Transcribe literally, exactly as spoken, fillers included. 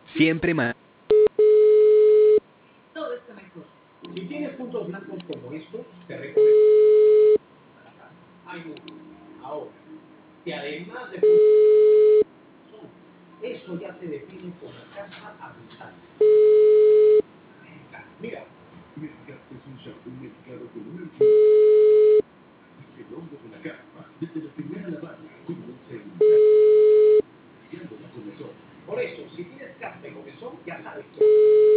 Siempre más. Todo está mejor. Si tienes puntos blancos como estos, te recomiendo a la casa. Hay muchos. Ahora, que además de son, eso ya te define como casa habitada. Mira, Medicap es un shampoo medicado con una y el hongo de la caspa, desde la primera lavada, comienza a eliminar, limpiándola con el sol. por eso, si tienes caspa y comezón, ya sabes que